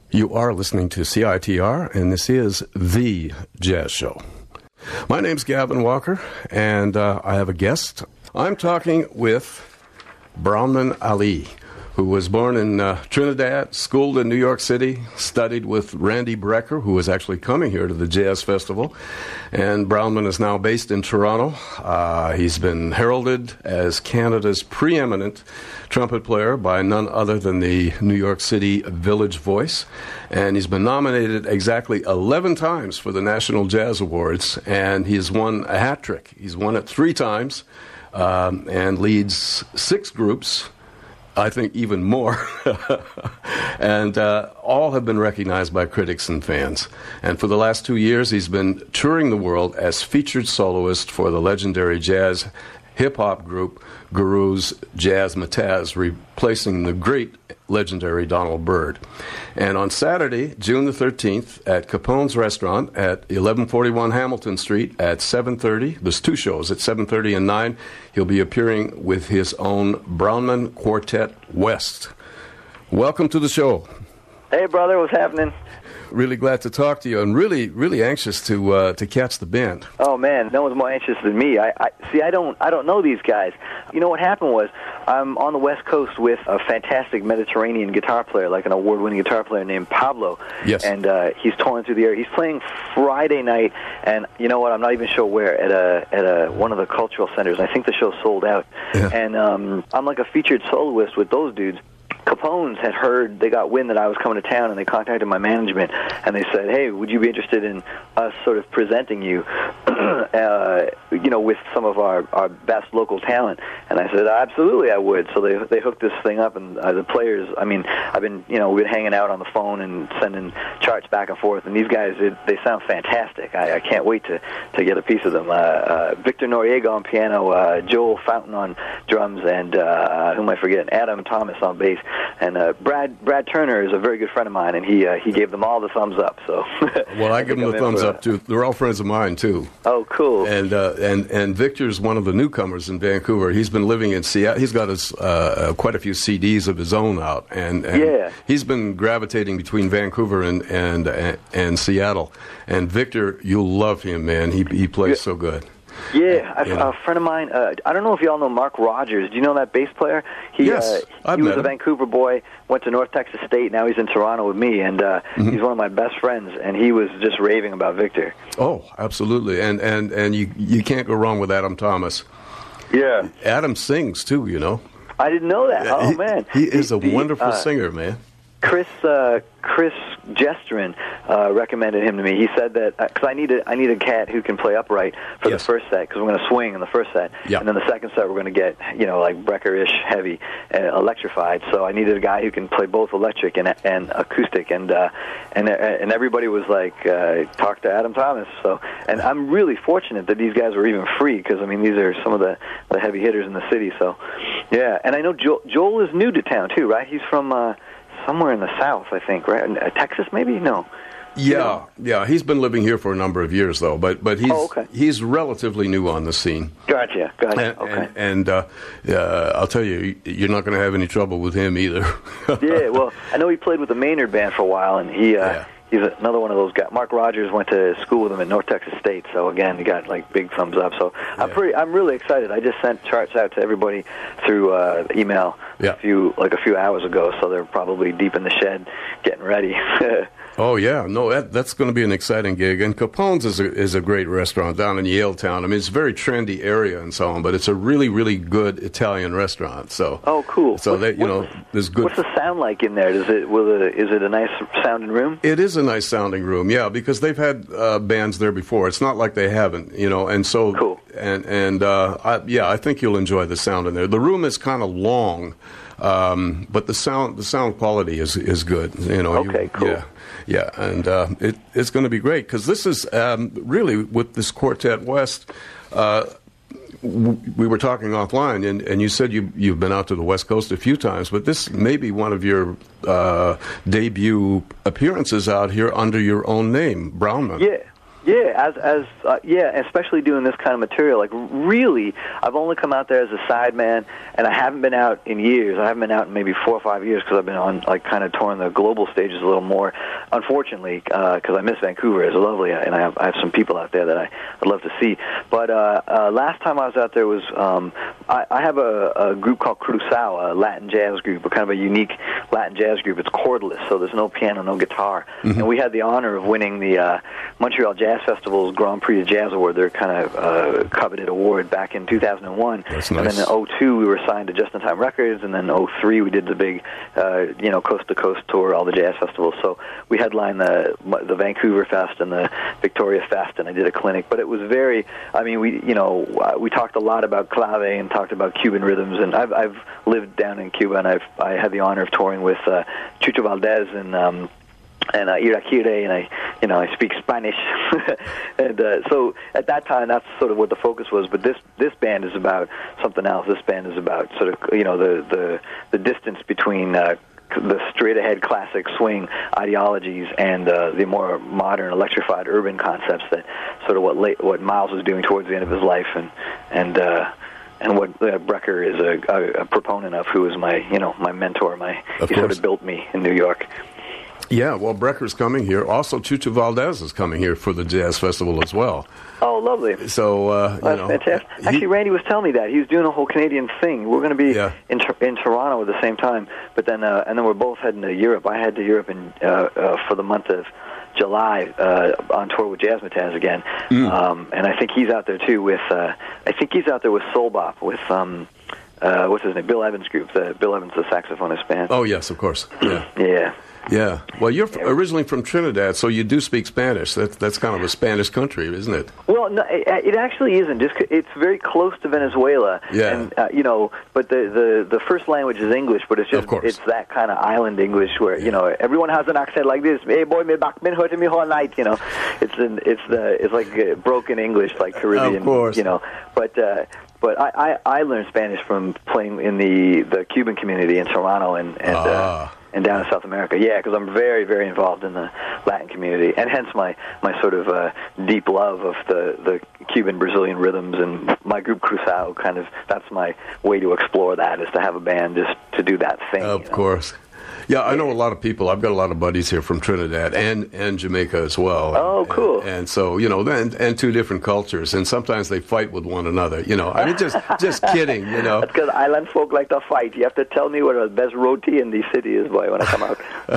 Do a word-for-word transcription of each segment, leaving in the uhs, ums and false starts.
You are listening to C I T R, and this is The Jazz Show. My name's Gavin Walker, and uh, I have a guest. I'm talking with Brownman Ali, who was born in uh, Trinidad, schooled in New York City, studied with Randy Brecker, who is actually coming here to the Jazz Festival. And Brownman is now based in Toronto. Uh, he's been heralded as Canada's preeminent trumpet player by none other than the New York City Village Voice. And he's been nominated exactly eleven times for the National Jazz Awards, and he's won a hat trick. He's won it three times um, and leads six groups, I think even more, and uh, all have been recognized by critics and fans. And for the last two years, he's been touring the world as featured soloist for the legendary jazz hip-hop group Gurus Jazzmatazz, replacing the great legendary Donald Byrd. And on Saturday, June the thirteenth, at Capone's Restaurant at eleven forty-one Hamilton Street at seven thirty, there's two shows, at seven thirty and nine, he'll be appearing with his own Brownman Quartet West. Welcome to the show. Hey, brother, what's happening? Really glad to talk to you, and really, really anxious to uh, to catch the band. Oh man, no one's more anxious than me. I, I see. I don't. I don't know these guys. You know what happened was I'm on the West Coast with a fantastic Mediterranean guitar player, like an award-winning guitar player named Pablo. Yes. And uh, he's touring through the area. He's playing Friday night, and you know what? I'm not even sure where, at a at a one of the cultural centers. I think the show's sold out. Yeah. And um, I'm like a featured soloist with those dudes. Capone's had heard, they got wind that I was coming to town, and they contacted my management, and they said, hey, would you be interested in us sort of presenting you, uh, you know, with some of our, our best local talent? And I said, absolutely, I would. So they they hooked this thing up, and uh, the players, I mean, I've been, you know, we've been hanging out on the phone and sending charts back and forth, and these guys, it, they sound fantastic. I, I can't wait to, to get a piece of them. Uh, uh, Victor Noriega on piano, uh, Joel Fountain on drums, and uh, who am I forgetting? Adam Thomas on bass. And uh, Brad Brad Turner is a very good friend of mine, and he uh, he gave them all the thumbs up. So well, I give them the thumbs up too. They're all friends of mine too. Oh, cool. And uh, and and Victor's one of the newcomers in Vancouver. He's been living in Seattle. He's got his uh, quite a few C Ds of his own out, and, and yeah. he's been gravitating between Vancouver and and and, and Seattle. And Victor, you'll love him, man. He he plays yeah. so good. Yeah, a, you know. a friend of mine, uh, I don't know if you all know Mark Rogers. Do you know that bass player? He, yes, uh, I've he met was a him. Vancouver boy, went to North Texas State, now he's in Toronto with me, and uh, mm-hmm. he's one of my best friends, and he was just raving about Victor. Oh, absolutely, and and, and you, you can't go wrong with Adam Thomas. Yeah. Adam sings, too, you know. I didn't know that. Yeah, oh, he, man. He is a the, wonderful uh, singer, man. Chris uh, Chris Gestrin uh, recommended him to me. He said that because uh, I need a I need a cat who can play upright for yes. the first set, because we're going to swing in the first set, yeah. and then the second set we're going to get, you know, like Brecker-ish heavy, uh, electrified. So I needed a guy who can play both electric and and acoustic, and uh, and uh, and everybody was like, uh, talk to Adam Thomas. So and I'm really fortunate that these guys were even free, because I mean these are some of the, the heavy hitters in the city. So yeah, and I know Joel, Joel is new to town too, right? He's from Uh, somewhere in the South, I think, right? Uh, Texas, maybe? No. Yeah, you know? yeah. He's been living here for a number of years, though. But but he's oh, okay. he's relatively new on the scene. Gotcha, gotcha. And, okay. And, and uh, uh, I'll tell you, you're not going to have any trouble with him either. Yeah. Well, I know he played with the Maynard Band for a while, and he. Uh, yeah. He's another one of those guys. Mark Rogers went to school with him at North Texas State, so again, he got like big thumbs up. So yeah. I'm pretty, I'm really excited. I just sent charts out to everybody through uh, email yeah. a few, like a few hours ago. So they're probably deep in the shed getting ready. Oh yeah, no, that, that's going to be an exciting gig. And Capone's is a, is a great restaurant down in Yaletown. I mean, it's a very trendy area and so on, but it's a really, really good Italian restaurant. So oh, cool. So what's, that you know, what's, there's good. What's the sound like in there? Does it? Will it? Is it a nice sounding room? It is a nice sounding room, yeah, because they've had uh, bands there before. It's not like they haven't, you know, and so cool. And and uh, I, yeah, I think you'll enjoy the sound in there. The room is kind of long, um, but the sound the sound quality is is good. You know. Okay. You, cool. Yeah. Yeah, and uh, it, it's going to be great, because this is um, really, with this Quartet West, uh, w- we were talking offline, and, and you said you, you've been out to the West Coast a few times, but this may be one of your uh, debut appearances out here under your own name, Brownman. Yeah. Yeah, as as uh, yeah, especially doing this kind of material. Like really, I've only come out there as a sideman, and I haven't been out in years. I haven't been out in maybe four or five years because I've been on like kind of touring the global stages a little more. Unfortunately, because uh, I miss Vancouver, it's lovely, and I have I have some people out there that I would love to see. But uh, uh, last time I was out there was um, I, I have a, a group called Cruzao, a Latin jazz group, a kind of a unique Latin jazz group. It's cordless, so there's no piano, no guitar, mm-hmm. and we had the honor of winning the uh, Montreal Jazz Festival's Grand Prix de Jazz Award, their kind of uh, coveted award, back in two thousand one. That's nice. And then in oh two we were signed to Just in Time Records, and then in oh three we did the big, uh, you know, coast to coast tour, all the jazz festivals. So we headlined the the Vancouver Fest and the Victoria Fest, and I did a clinic. But it was very, I mean, we you know we talked a lot about clave and talked about Cuban rhythms, and I've I've lived down in Cuba, and I've I had the honor of touring with uh, Chucho Valdez and. Um, and uh, Irakire, and I, you know, I speak Spanish, and uh, so at that time, that's sort of what the focus was. But this this band is about something else. This band is about sort of, you know, the the, the distance between uh, the straight-ahead classic swing ideologies and uh, the more modern, electrified urban concepts that sort of what late, what Miles was doing towards the end of his life, and and. Uh, And what uh, Brecker is a, a, a proponent of, who is my, you know, my mentor. My of he course. sort of built me in New York. Yeah, well, Brecker's coming here. Also, Chucho Valdez is coming here for the Jazz Festival as well. Oh, lovely. So, uh, you That's know, fantastic. he, Actually, Randy was telling me that. He was doing a whole Canadian thing. We're going to be yeah. in in Toronto at the same time, but then uh, and then we're both heading to Europe. I head to Europe in, uh, uh, for the month of July uh, on tour with Jazzmatazz again, mm. um, and I think he's out there too with. Uh, I think he's out there with Soul Bop with. Um, uh, what's his name? Bill Evans group. The Bill Evans, the saxophonist band. Oh yes, of course. Yeah. yeah. Yeah. Well, you're yeah. originally from Trinidad, so you do speak Spanish. That's that's kind of a Spanish country, isn't it? Well, no, it, it actually isn't. Just it's very close to Venezuela. Yeah. And uh, you know, but the, the the first language is English, but it's just of course. it's that kind of island English where yeah. you know everyone has an accent like this. Hey boy, me back been hurting me all night. You know, it's an, it's the it's like uh, broken English, like Caribbean. Of course. You know, but. Uh, But I, I, I learned Spanish from playing in the, the Cuban community in Toronto and and, ah. uh, and down in South America. Yeah, because I'm very, very involved in the Latin community, and hence my, my sort of uh, deep love of the, the Cuban-Brazilian rhythms, and my group Cruzao kind of, that's my way to explore that, is to have a band just to do that thing. Of you know? course. Yeah, I know a lot of people. I've got a lot of buddies here from Trinidad and, and Jamaica as well. Oh, cool. And, and so, you know, and, and two different cultures, and sometimes they fight with one another, you know. I mean, just just kidding, you know. That's because island folk like to fight. You have to tell me what the best roti in the city is, boy, when I come out.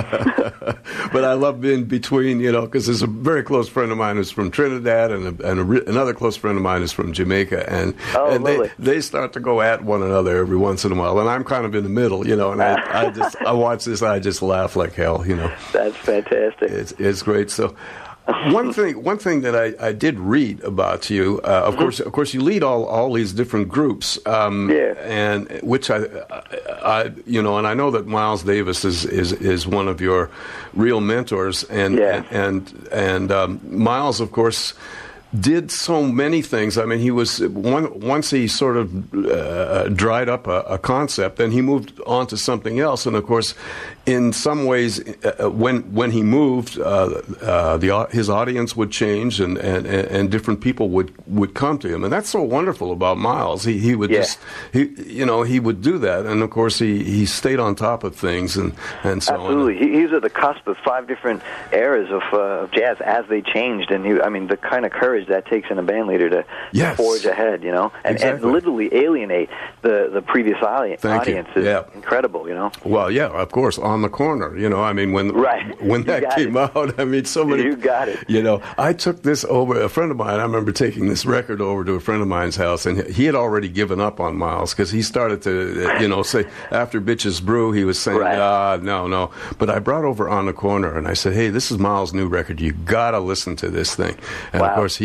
But I love being between, you know, because there's a very close friend of mine who's from Trinidad, and, a, and a re- another close friend of mine is from Jamaica, and, oh, and they, lovely. they start to go at one another every once in a while, and I'm kind of in the middle, you know, and I, I just I watch this, I just laugh like hell, you know. That's fantastic. It's it's great. So, one thing one thing that I, I did read about you, uh, of mm-hmm. course, of course, you lead all, all these different groups, um, yeah, and which I, I, you know, and I know that Miles Davis is is, is one of your real mentors, and yeah. and and, and um, Miles, of course, did so many things. I mean, he was one, once he sort of uh, dried up a, a concept, then he moved on to something else. And of course, in some ways, uh, when when he moved, uh, uh, the his audience would change, and, and, and different people would, would come to him. And that's so wonderful about Miles. He he would yeah. just he you know he would do that. And of course, he, he stayed on top of things and, and so Absolutely. on. Absolutely, he's at the cusp of five different eras of, uh, of jazz as they changed. And he, I mean, the kind of courage that takes in a band leader to yes. forge ahead, you know, and, exactly. and literally alienate the, the previous audi- audience you. is yeah. incredible, you know. Well, yeah, of course, On the Corner, you know, I mean, when right. when You that got came it. out, I mean, so many, you got it. You know, I took this over, a friend of mine, I remember taking this record over to a friend of mine's house, and he had already given up on Miles, because he started to, you know, say, after Bitches Brew, he was saying, right. ah, no, no, but I brought over On the Corner, and I said, hey, this is Miles' new record, you gotta listen to this thing, and wow. of course, he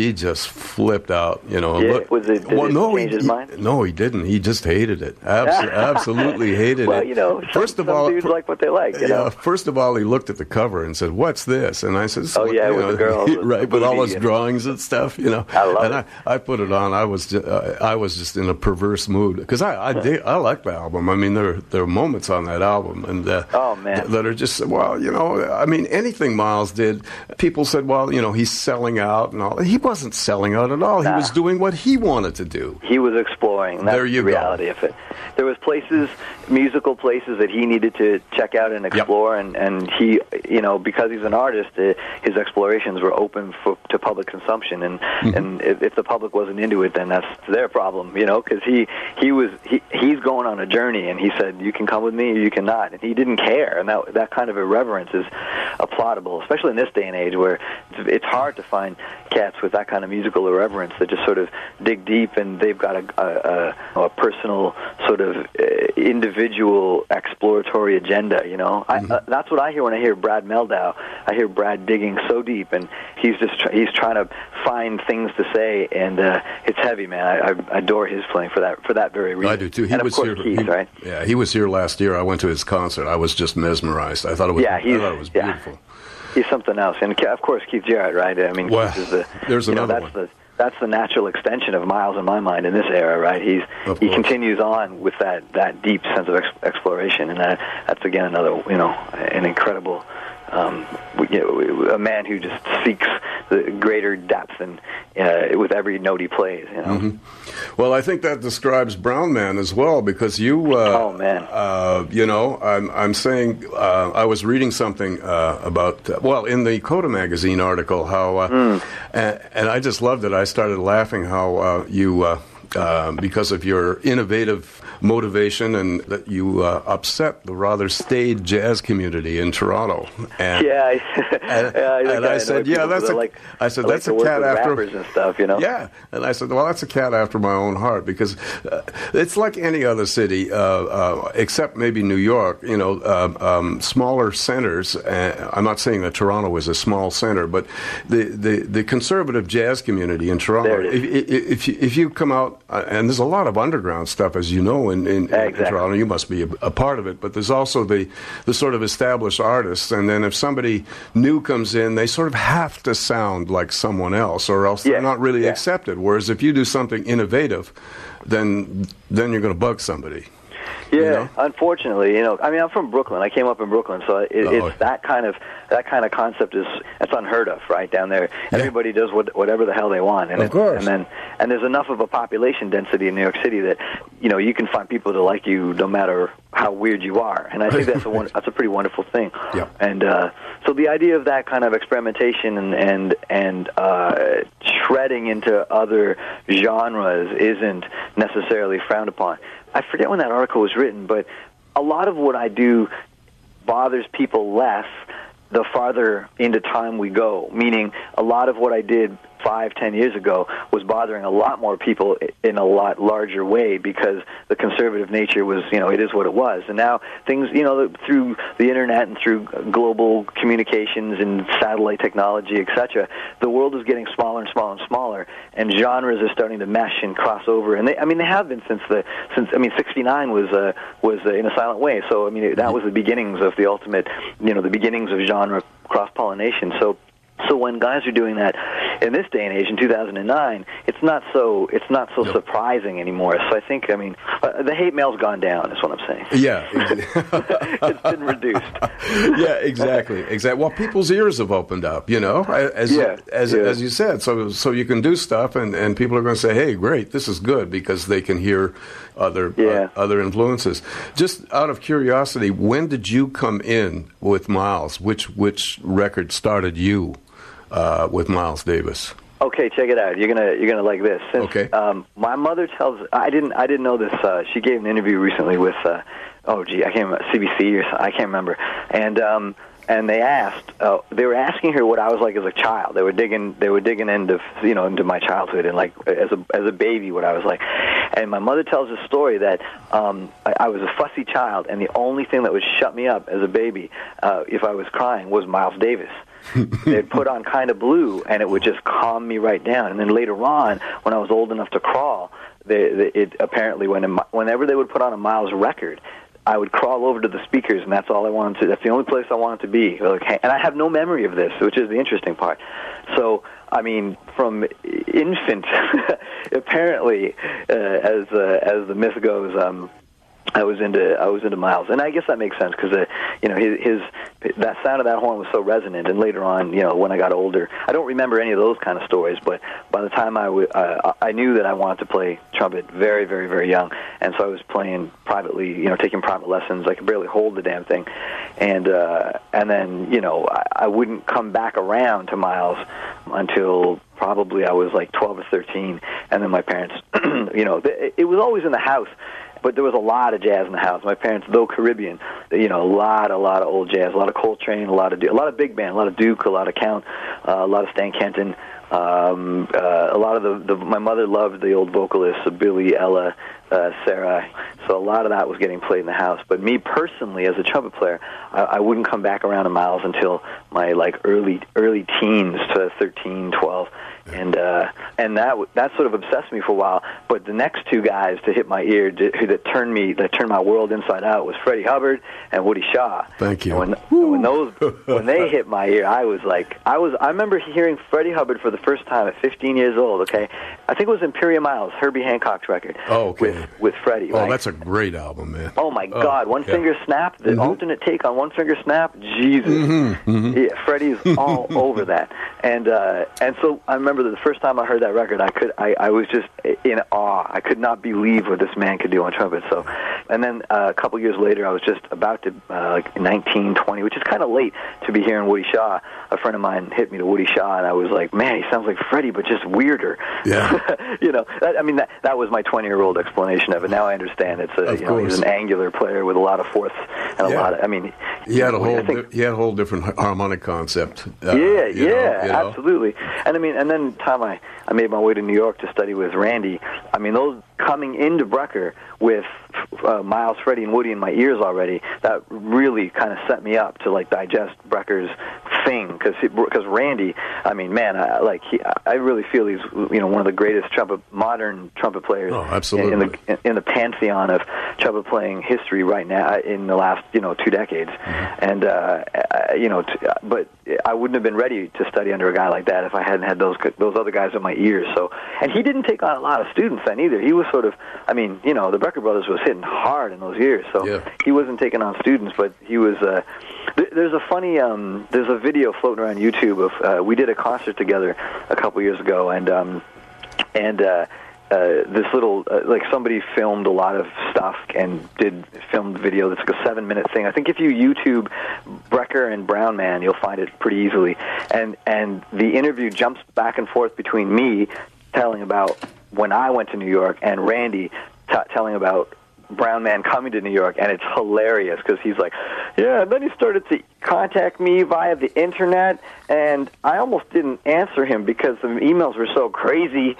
he just flipped out. You know, Yeah, look, was it? Did well, it no, change he, his mind? he, no, he didn't. He just hated it. Abs- absolutely hated well, it. Well, you know, some, first of some all, dudes like what they like. You yeah. know? First of all, he looked at the cover and said, "What's this?" And I said, "Oh yeah, you with know, the girls, right, with, with all those and... drawings and stuff." You know, I love and it. I, I put it on. I was just, uh, I was just in a perverse mood because I I, dig, I like the album. I mean, there there are moments on that album and uh, oh man, that are just well, you know, I mean, anything Miles did, people said, well, you know, he's selling out and all. He wasn't selling out at all. Nah. He was doing what he wanted to do. He was exploring. That's there you the reality go. of it. There was places, musical places that he needed to check out and explore, yep. and, and he, you know, because he's an artist, uh, his explorations were open for, to public consumption, and mm-hmm. and if, if the public wasn't into it, then that's their problem, you know, because he he was he he's going on a journey, and he said, you can come with me or you cannot, and he didn't care, and that that kind of irreverence is applaudable, especially in this day and age where it's, it's hard to find cats with that kind of musical irreverence that just sort of dig deep, and they've got a a, a, a personal sort of uh, individual exploratory agenda, you know. Mm-hmm. I, uh, that's what I hear when I hear Brad Mehldau. I hear Brad digging so deep, and he's just tr- he's trying to find things to say, and uh, it's heavy, man. I, I adore his playing for that for that very reason. I do too. He and was of course here, Keith, he, right? Yeah, he was here last year. I went to his concert. I was just mesmerized. I thought it was. Yeah, he's, I thought it was yeah. beautiful. He's something else, and of course Keith Jarrett, right? I mean, well, Keith is the, there's you know, another that's one. The, that's the natural extension of Miles in my mind in this era, right? He's of he course. continues on with that, that deep sense of ex- exploration, and that, that's again another, you know, an incredible, um, you know, a man who just seeks the greater depth and uh, with every note he plays, you know. Mm-hmm. Well, I think that describes Brown Man as well, because you, uh, oh man, uh, you know, I'm I'm saying uh, I was reading something uh, about uh, well in the Coda magazine article how, uh, mm. and, and I just loved it. I started laughing how uh, you. Uh, Uh, because of your innovative motivation, and that you uh, upset the rather staid jazz community in Toronto. And, yeah, I, and, yeah, I, and I, I said, yeah, that's a. Like, I said like that's a cat after rappers and stuff, you know. Yeah, and I said, well, that's a cat after my own heart, because uh, it's like any other city, uh, uh, except maybe New York. You know, uh, um, smaller centers. Uh, I'm not saying that Toronto is a small center, but the the, the conservative jazz community in Toronto. If, if, if you, if you come out. Uh, and there's a lot of underground stuff, as you know, in, in, exactly. in Toronto. You must be a, a part of it. But there's also the, the sort of established artists. And then if somebody new comes in, they sort of have to sound like someone else, or else yeah. they're not really yeah. accepted. Whereas if you do something innovative, then then you're going to bug somebody. Yeah, you know? Unfortunately, you know, I mean, I'm from Brooklyn. I came up in Brooklyn, so it, oh. it's that kind of that kind of concept is it's unheard of, right down there. Yeah. Everybody does what, whatever the hell they want, and of it, course, and then and there's enough of a population density in New York City that you know you can find people to like you no matter how weird you are, and I think that's a one, that's a pretty wonderful thing. Yeah. And uh, so the idea of that kind of experimentation and and and uh, shredding into other genres isn't necessarily frowned upon. I forget when that article was written, but a lot of what I do bothers people less the farther into time we go, meaning a lot of what I did five, ten years ago was bothering a lot more people in a lot larger way because the conservative nature was, you know, it is what it was. And now things, you know, through the internet and through global communications and satellite technology, et cetera, the world is getting smaller and smaller and smaller, and genres are starting to mesh and cross over. And they, I mean, they have been since the, since, I mean, sixty-nine was, uh, was uh, In a Silent Way. So, I mean, that was the beginnings of the ultimate, you know, the beginnings of genre cross-pollination. So, So when guys are doing that in this day and age, in two thousand nine, it's not so it's not so nope. surprising anymore. So I think, I mean, uh, the hate mail's gone down, is what I'm saying. Yeah. It's been reduced. Yeah, exactly. Exactly. Well, people's ears have opened up, you know, as yeah, as yeah. as you said. So so you can do stuff, and, and people are going to say, hey, great, this is good, because they can hear other yeah. uh, other influences. Just out of curiosity, when did you come in with Miles? Which which record started you? Uh, with Miles Davis. Okay, check it out. You're gonna you're gonna like this. Since, okay. Um, my mother tells I didn't I didn't know this. Uh, she gave an interview recently with uh, oh gee I can't remember, C B C or something, I can't remember. And um, and they asked uh, they were asking her what I was like as a child. They were digging they were digging into you know into my childhood and like as a as a baby what I was like. And my mother tells a story that um, I, I was a fussy child, and the only thing that would shut me up as a baby uh, if I was crying was Miles Davis. They'd put on Kind of Blue, and it would just calm me right down. And then later on, when I was old enough to crawl, they, they, it apparently when it, whenever they would put on a Miles record, I would crawl over to the speakers, and that's all I wanted to. That's the only place I wanted to be. Like, and I have no memory of this, which is the interesting part. So, I mean, from infant, apparently, uh, as uh, as the myth goes, um, I was into I was into Miles, and I guess that makes sense because uh, you know his, his that sound of that horn was so resonant. And later on, you know, when I got older, I don't remember any of those kind of stories. But by the time I w- uh, I knew that I wanted to play trumpet very, very, very young, and so I was playing privately, you know, taking private lessons. I could barely hold the damn thing, and uh, and then you know I, I wouldn't come back around to Miles until probably I was like twelve or thirteen, and then my parents, you know, it, it was always in the house. But there was a lot of jazz in the house. My parents, though Caribbean, you know, a lot, a lot of old jazz, a lot of Coltrane, a lot of a lot of big band, a lot of Duke, a lot of Count, uh, a lot of Stan Kenton. Um, uh, a lot of the, the my mother loved the old vocalists, uh, Billy, Ella, uh, Sarah. So a lot of that was getting played in the house. But me personally, as a trumpet player, I, I wouldn't come back around to Miles until my like early early teens to thirteen, twelve. And uh, and that that sort of obsessed me for a while. But the next two guys to hit my ear did, who that turned me that turned my world inside out was Freddie Hubbard and Woody Shaw. Thank you. And when, when those when they hit my ear, I was like, I was I remember hearing Freddie Hubbard for the first time at fifteen years old. Okay, I think it was Imperial Miles, Herbie Hancock's record. Oh, okay. With with Freddie. Oh, right? That's a great album, man. Oh my oh, God! One yeah. Finger Snap, the mm-hmm. alternate take on One Finger Snap. Jesus, mm-hmm. Mm-hmm. Yeah, Freddie's all over that. And uh, and so I remember that the first time I heard that record, I could I, I was just in awe. I could not believe what this man could do on trumpet. So, and then uh, a couple years later, I was just about to uh, like nineteen, twenty, which is kind of late to be hearing Woody Shaw. A friend of mine hit me to Woody Shaw, and I was like, man, he sounds like Freddie, but just weirder. Yeah. you know, that, I mean, that that was my twenty-year-old explanation of it. Now I understand. It's a of you know, he's an angular player with a lot of fourths and a yeah. lot of. I mean, he had a know, whole think, di- he had a whole different harmonic concept. Uh, yeah, you yeah, know, you know? absolutely. And I mean, and then time I I made my way to New York to study with Randy. I mean, those coming into Brecker with uh, Miles, Freddie, and Woody in my ears already, that really kind of set me up to like digest Brecker's thing, because because Randy, I mean, man, I, like he, I really feel he's you know one of the greatest trumpet modern trumpet players. Oh, absolutely. In, in the in the pantheon of trumpet playing history right now in the last you know two decades, mm-hmm. and uh, you know, t- but I wouldn't have been ready to study under a guy like that if I hadn't had those those other guys in my ears. So, and he didn't take on a lot of students then either. He was sort of, I mean, you know, the Brecker Brothers was hitting hard in those years, so yeah. he wasn't taking on students, but he was. Uh, th- there's a funny, um, there's a video floating around YouTube of uh, we did a concert together a couple years ago, and um, and. Uh, Uh, this little, uh, like somebody filmed a lot of stuff and did filmed video that's like a seven minute thing. I think if you YouTube Brecker and Brown Man, you'll find it pretty easily. And and the interview jumps back and forth between me telling about when I went to New York and Randy t- telling about Brown Man coming to New York, and it's hilarious because he's like, yeah, and then he started to contact me via the internet, and I almost didn't answer him because the emails were so crazy.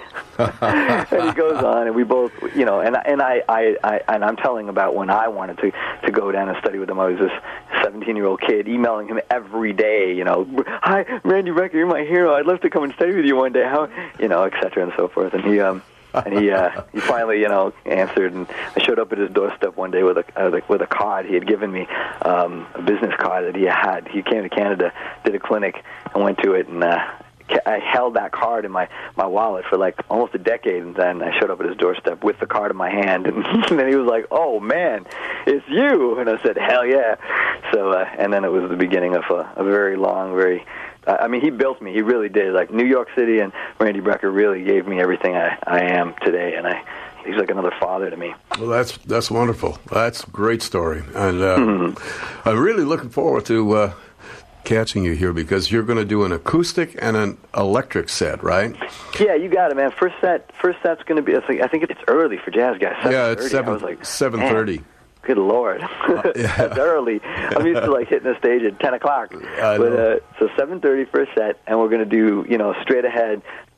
And he goes on, and we both, you know, and and I, I, I and I'm telling about when I wanted to to go down and study with him. I was this seventeen-year-old kid emailing him every day, you know, hi, Randy Brecker, you're my hero. I'd love to come and study with you one day. How, you know, et cetera and so forth. And he, um. and he uh, he finally, you know, answered, and I showed up at his doorstep one day with a uh, with a card he had given me, um, a business card that he had. He came to Canada, did a clinic, and went to it, and uh, I held that card in my, my wallet for like almost a decade, and then I showed up at his doorstep with the card in my hand, and, and then he was like, "Oh man, it's you!" And I said, "Hell yeah!" So, uh, and then it was the beginning of a, a very long, very I mean, he built me. He really did. Like, New York City and Randy Brecker really gave me everything I, I am today, and I he's like another father to me. Well, that's that's wonderful. That's a great story, and uh, mm-hmm. I'm really looking forward to uh, catching you here because you're going to do an acoustic and an electric set, right? Yeah, you got it, man. First set, first set's going to be. I think, I think it's early for jazz guys. Yeah, it's seven. I was like, seven thirty. Good Lord, uh, yeah. That's early. I'm used to like hitting the stage at ten o'clock. I but know. Uh, so seven thirty for a set, and we're going to do you know straight ahead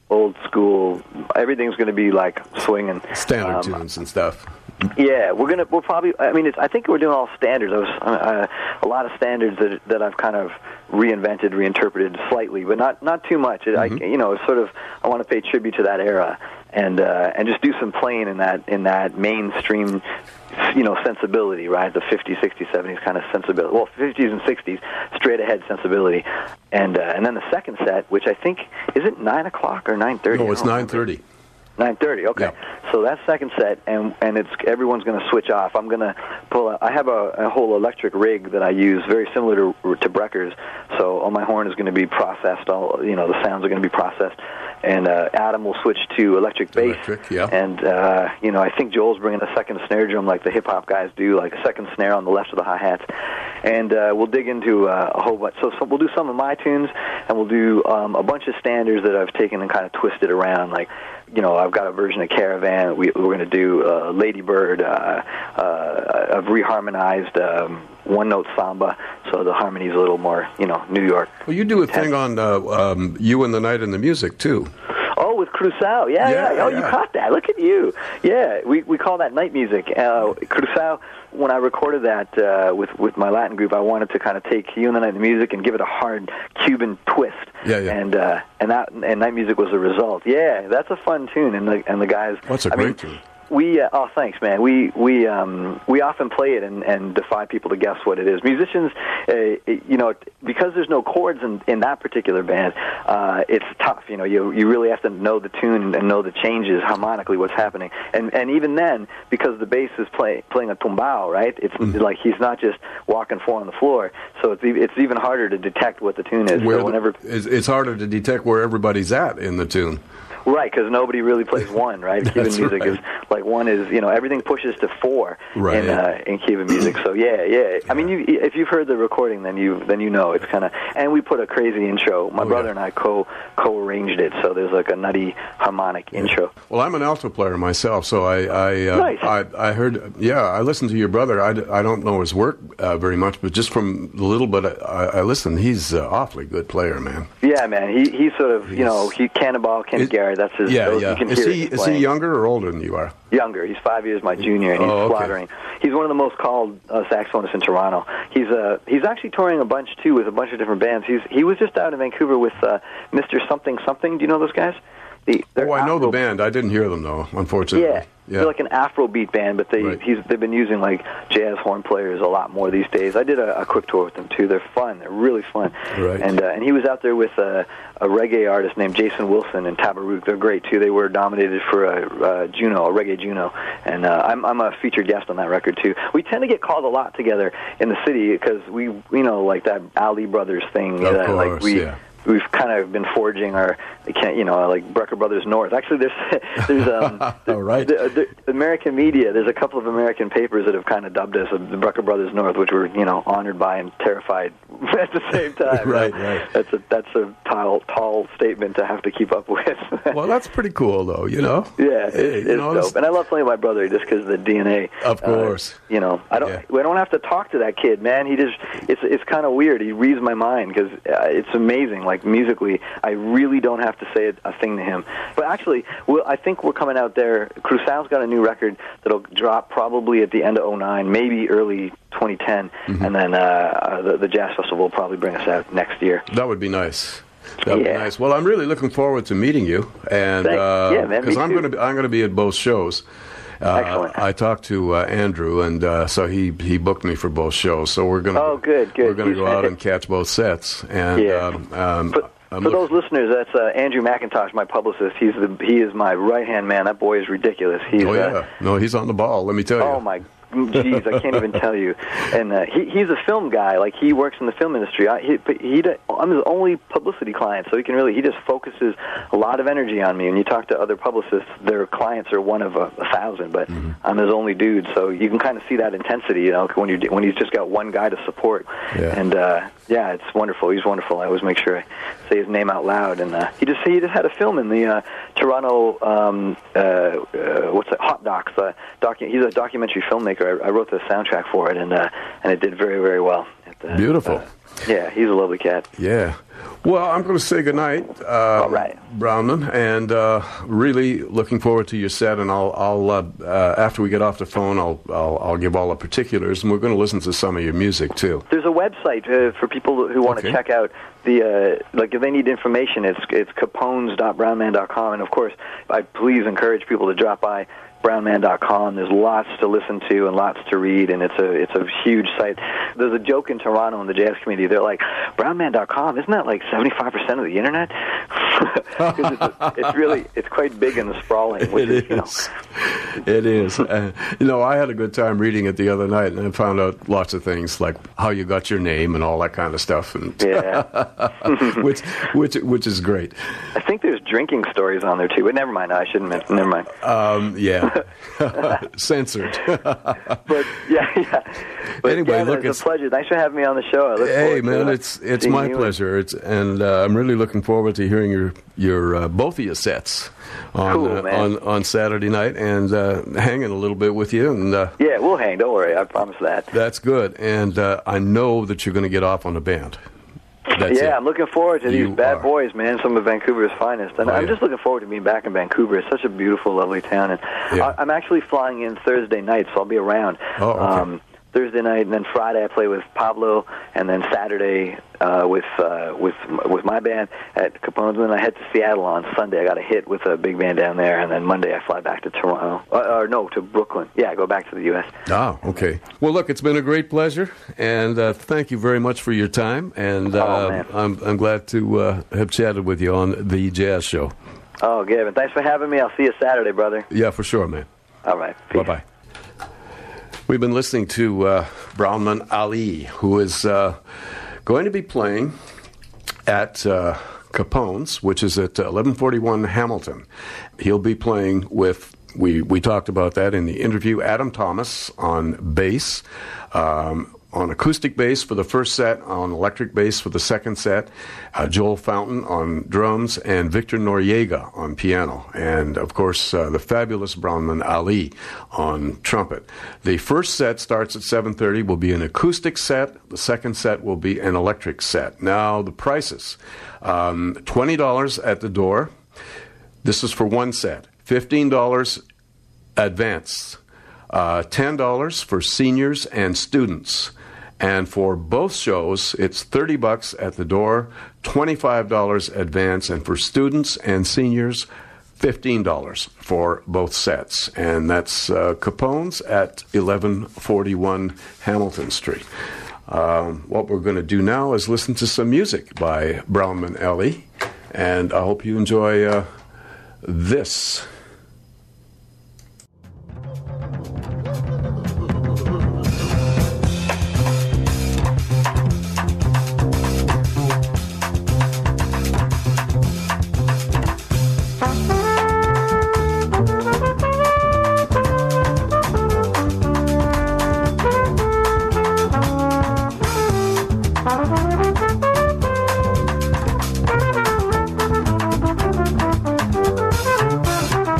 old school. Everything's going to be like swinging. Standard um, tunes and stuff. Yeah, we're gonna. We'll probably. I mean, it's, I think we're doing all standards. I was, uh, a lot of standards that that I've kind of reinvented, reinterpreted slightly, but not not too much. Mm-hmm. I, you know, sort of. I want to pay tribute to that era, and uh, and just do some playing in that in that mainstream, you know, sensibility, right? The fifties, sixties, seventies kind of sensibility. Well, fifties and sixties, straight ahead sensibility, and uh, and then the second set, which I think is it nine o'clock or nine thirty? No, it's nine thirty. nine thirty. Okay, yeah. So that's second set, and and it's everyone's going to switch off. I'm going to pull. A, I have a, a whole electric rig that I use, very similar to to Brecker's. So all my horn is going to be processed. All you know, the sounds are going to be processed, and uh, Adam will switch to electric bass. Electric, yeah. And uh, you know, I think Joel's bringing a second snare drum, like the hip hop guys do, like a second snare on the left of the hi hats. And uh, we'll dig into uh, a whole bunch. So, so we'll do some of my tunes, and we'll do um, a bunch of standards that I've taken and kind of twisted around, like. You know, I've got a version of Caravan. We, we're going to do uh, Lady Bird. Uh, uh, I've reharmonized um, One Note Samba, so the harmony's a little more, you know, New York. Well, you do a thing on uh, um, You and the Night and the Music, too. Oh, with Crusoe. Yeah, yeah. yeah. Oh, yeah. you caught that. Look at you. Yeah, we we call that night music. Uh, Crusoe, when I recorded that uh, with, with my Latin group, I wanted to kind of take You and the Night and the Music and give it a hard Cuban twist. Yeah, yeah. And uh, and that and night music was the result. Yeah, that's a fun tune. And the and the guys. What's a I great mean, tune? We uh, oh thanks man we we um, we often play it and, and defy people to guess what it is. Musicians, uh, you know, because there's no chords in, in that particular band, uh, it's tough. You know, you you really have to know the tune and know the changes harmonically what's happening. And and even then, because the bass is play, playing a tumbao, right? It's mm-hmm. like he's not just walking four on the floor. So it's it's even harder to detect what the tune is. Where so whenever the, it's, it's harder to detect where everybody's at in the tune. Right, because nobody really plays one, right? Cuban music right. is like one is, you know, everything pushes to four right. in uh, in Cuban music. So yeah, yeah. yeah. I mean, you, if you've heard the recording, then you then you know it's kind of. And we put a crazy intro. My oh, brother yeah. and I co co arranged it, so there's like a nutty harmonic yeah. intro. Well, I'm an alto player myself, so I I, uh, nice. I I heard. Yeah, I listened to your brother. I, I don't know his work uh, very much, but just from the little bit I, I listened, he's an awfully good player, man. Yeah, man. He he's sort of he's, you know he Cannonball Ken it, Garrett. That's his. Yeah, those, yeah. You can is hear he it is he younger or older than you are? Younger. He's five years my junior, and he's oh, okay. slaughtering. He's one of the most called uh, saxophonists in Toronto. He's uh, he's actually touring a bunch too with a bunch of different bands. He's he was just out in Vancouver with uh, Mister Something Something. Do you know those guys? The, oh, I know Afro- the band. I didn't hear them though, unfortunately. Yeah. Yeah. They're like an Afrobeat band, but they right. he's they've been using like jazz horn players a lot more these days. I did a, a quick tour with them too. They're fun. They're really fun. Right. And uh, and he was out there with a, a reggae artist named Jason Wilson and Tabarook. They're great too. They were nominated for a, a Juno, a reggae Juno, and uh, I'm I'm a featured guest on that record too. We tend to get called a lot together in the city because we you know like that Ali Brothers thing. Of that, course, like we, yeah. We've kind of been forging our, you know, like Brecker Brothers North. Actually, there's, there's um, the, right. the, the American media. There's a couple of American papers that have kind of dubbed us the Brecker Brothers North, which we're, you know, honored by and terrified at the same time. right, right. That's a that's a tall, tall statement to have to keep up with. Well, that's pretty cool, though. You know. Yeah, it's, hey, it's you know, dope, it's... and I love playing with my brother just because of the D N A. Of course. Uh, you know, I don't. Yeah. We don't have to talk to that kid, man. He just. It's it's kind of weird. He reads my mind because uh, it's amazing. Like musically, I really don't have to say a thing to him. But actually, we'll, I think we're coming out there. Crusoe's got a new record that'll drop probably at the end of oh nine, maybe early twenty ten, mm-hmm. and then uh, the, the Jazz Festival will probably bring us out next year. That would be nice. That would yeah. be nice. Well, I'm really looking forward to meeting you, and uh, yeah, man, because I'm going to be, I'm going to be at both shows. Uh, Excellent. I talked to uh, Andrew, and uh, so he, he booked me for both shows. So we're going to oh, good, good. We're going to go out and catch both sets. And yeah. um, um, For, for those listeners, that's uh, Andrew McIntosh, my publicist. He's the he is my right hand man. That boy is ridiculous. He's, oh yeah, uh, no, he's on the ball. Let me tell you. Oh my. Jeez, I can't even tell you. And uh, he he's a film guy. Like he works in the film industry. I, he, he I'm his only publicity client, so he can really he just focuses a lot of energy on me. And you talk to other publicists, their clients are one of a, a thousand, but mm-hmm. I'm his only dude. So you can kind of see that intensity, you know, when you when he's just got one guy to support. Yeah. And uh, yeah, it's wonderful. He's wonderful. I always make sure I say his name out loud. And uh, he just he just had a film in the uh, Toronto um, uh, uh, what's it? Hot Docs. Uh, docu- he's a documentary filmmaker. I, I wrote the soundtrack for it, and uh, and it did very, very well. At the, Beautiful. Uh, yeah, he's a lovely cat. Yeah. Well, I'm going to say goodnight, uh, All right. Brownman, and uh, really looking forward to your set. And I'll, I'll uh, uh, after we get off the phone, I'll, I'll, I'll give all the particulars, and we're going to listen to some of your music too. There's a website uh, for people who want Okay. to check out the uh, like if they need information. It's it's capones dot brownman dot com, and of course, I please encourage people to drop by brownman dot com. There's lots to listen to and lots to read, and it's a it's a huge site. There's a joke in Toronto in the jazz community. They're like, brownman dot com, isn't that like seventy-five percent of the internet? 'Cause it's, it's really it's quite big and sprawling. Which It is, you know, is. It is. Uh, you know, I had a good time reading it the other night, and I found out lots of things like how you got your name and all that kind of stuff, and yeah. which which which is great. I think there's drinking stories on there too, but never mind. I shouldn't mention. Never mind. Um, yeah, censored. But yeah, yeah. But Anyway, Gavin, look, it's it's- a pleasure. Thanks for having me on the show. I look Hey forward man, to, uh, it's it's seeing my you. pleasure. It's and uh, I'm really looking forward to hearing your your uh, both of your sets on Cool, uh, man. on on Saturday night and uh, hanging a little bit with you, and uh, Yeah, we'll hang. Don't worry. I promise that. that's good. And uh, I know that you're going to get off on the band. That's yeah, it. I'm looking forward to You these bad are. boys, man. Some of Vancouver's finest, and Oh, I'm yeah. just looking forward to being back in Vancouver. It's such a beautiful, lovely town, and Yeah. I, I'm actually flying in Thursday night, so I'll be around. Oh, okay. Um, Thursday night, and then Friday I play with Pablo, and then Saturday uh, with uh, with with my band at Capone's. And then I head to Seattle on Sunday. I got a hit with a big band down there, and then Monday I fly back to Toronto, uh, or no, to Brooklyn. Yeah, I go back to the U S Ah, okay. Well, look, it's been a great pleasure, and uh, thank you very much for your time. And uh, Oh, man. I'm I'm glad to uh, have chatted with you on the Jazz Show. Oh, Gavin, thanks for having me. I'll see you Saturday, brother. Yeah, for sure, man. All right. Peace. Bye bye. We've been listening to uh, Brownman Ali, who is uh, going to be playing at uh, Capone's, which is at eleven forty-one Hamilton. He'll be playing with, we, we talked about that in the interview, Adam Thomas on bass, um, on acoustic bass for the first set, on electric bass for the second set, uh, Joel Fountain on drums, and Victor Noriega on piano, and of course uh, the fabulous Brownman Ali on trumpet. The first set starts at seven thirty, will be an acoustic set. The second set will be an electric set. Now the prices, um, twenty dollars at the door. This is for one set. fifteen dollars advance. Uh, ten dollars for seniors and students. And for both shows, it's thirty bucks at the door, twenty-five dollars advance, and for students and seniors, fifteen dollars for both sets. And that's uh, Capone's at eleven forty-one Hamilton Street. Um, what we're going to do now is listen to some music by Brownman Ali, and I hope you enjoy uh, this. Thank you.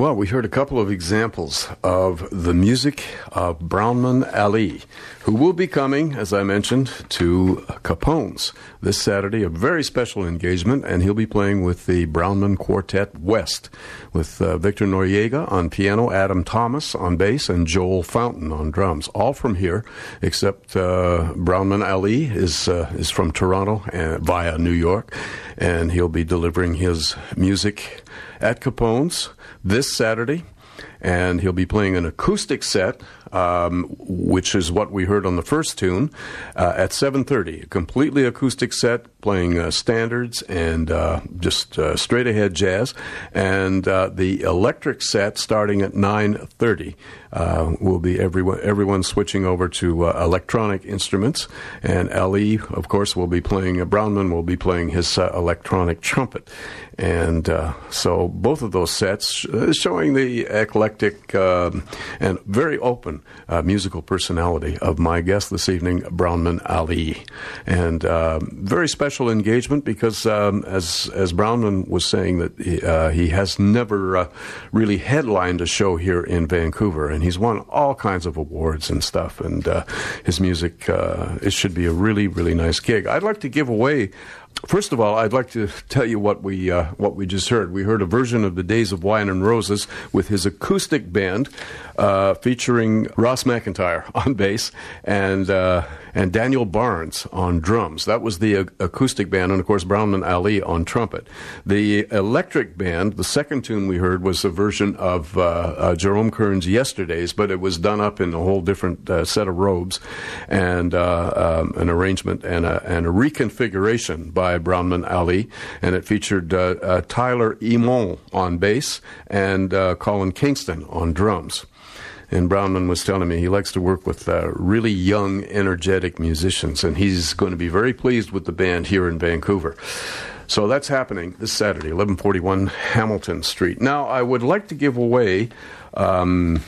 Well, we heard a couple of examples of the music of Brownman Ali, who will be coming, as I mentioned, to Capone's this Saturday, a very special engagement, and he'll be playing with the Brownman Quartet West, with uh, Victor Noriega on piano, Adam Thomas on bass, and Joel Fountain on drums, all from here, except uh, Brownman Ali is, uh, is from Toronto uh, via New York, and he'll be delivering his music at Capone's this Saturday, and he'll be playing an acoustic set, um, which is what we heard on the first tune, uh, at seven thirty. A completely acoustic set, playing uh, standards and uh, just uh, straight-ahead jazz. And uh, the electric set, starting at nine thirty, uh, will be everyone, everyone switching over to uh, electronic instruments. And Ali, of course, will be playing, uh, Brownman will be playing his uh, electronic trumpet. And uh, so both of those sets uh, showing the eclectic uh, and very open uh, musical personality of my guest this evening, Brownman Ali. And uh, very special engagement because, um, as as Brownman was saying, that he, uh, he has never uh, really headlined a show here in Vancouver, and he's won all kinds of awards and stuff. And uh, his music, uh, it should be a really, really nice gig. I'd like to give away. First of all, I'd like to tell you what we uh, what we just heard. We heard a version of the Days of Wine and Roses with his acoustic band, uh, featuring Ross McIntyre on bass and uh, and Daniel Barnes on drums. That was the uh, acoustic band, and of course Brownman Ali on trumpet. The electric band, the second tune we heard, was a version of uh, uh, Jerome Kern's Yesterdays, but it was done up in a whole different uh, set of robes and uh, um, an arrangement and a, and a reconfiguration by Brownman Ali, and it featured uh, uh, Tyler Emon on bass and uh, Colin Kingston on drums. And Brownman was telling me he likes to work with uh, really young, energetic musicians, and he's going to be very pleased with the band here in Vancouver. So that's happening this Saturday, eleven forty-one Hamilton Street. Now, I would like to give away um,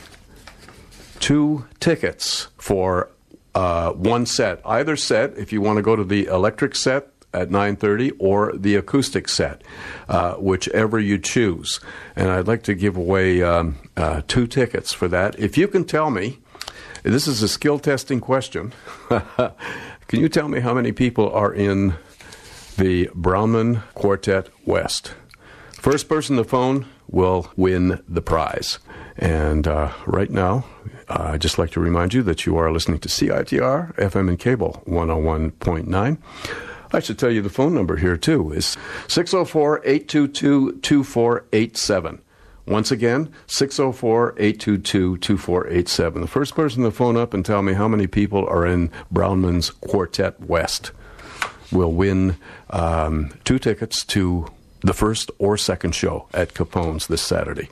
two tickets for uh, one set. Either set, if you want to go to the electric set at nine thirty, or the acoustic set, uh, whichever you choose. And I'd like to give away um, uh, two tickets for that. If you can tell me, this is a skill testing question, can you tell me how many people are in the Brownman Quartet West? First person to phone will win the prize. And uh, right now, uh, I'd just like to remind you that you are listening to C I T R, F M and Cable, one oh one point nine. I should tell you the phone number here, too, is six oh four, eight two two, two four eight seven. Once again, six oh four, eight two two, two four eight seven. The first person to phone up and tell me how many people are in Brownman's Quartet West will win um, two tickets to the first or second show at Capone's this Saturday.